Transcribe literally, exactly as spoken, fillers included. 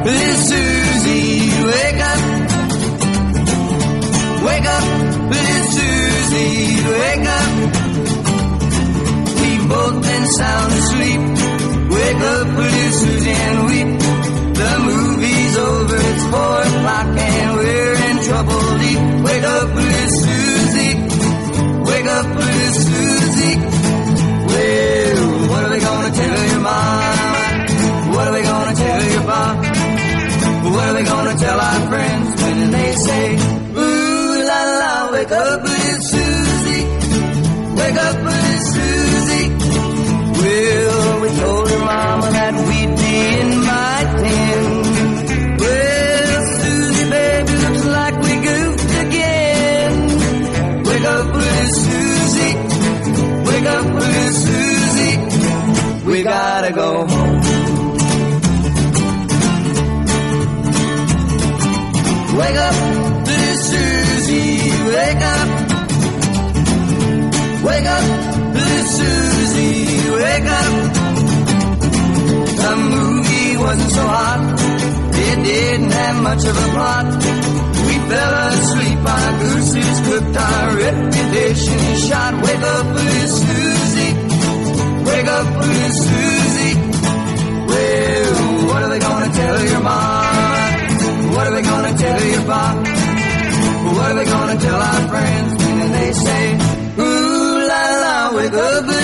little Susie, wake up. Wake up, little Susie, wake up. We've both been sound asleep. Wake up, little Susie, and weep. The movie's over, it's four o'clock, and we're in trouble deep. Wake up, little Susie. Wake up, little Susie. Well, what are we gonna tell your mom? What are we gonna tell your pop? What are we gonna tell our friends when they say, ooh la la, wake up, little Susie. Wake up, little Susie. Well, we told her mama that we'd be in my tent. Well, Susie, baby, looks like we goofed again. Wake up, little Susie. Wake up, little Susie. We gotta go home. Wake up, little Susie, wake up. Wake up, little Susie, wake up. The movie wasn't so hot, it didn't have much of a plot. We fell asleep, our gooses cooked, our reputation is shot. Wake up, little Susie, wake up, little Susie. Well, what are they gonna tell your mom? What are we gonna tell your pop? What are we gonna tell our friends when they say, ooh la la, wake up.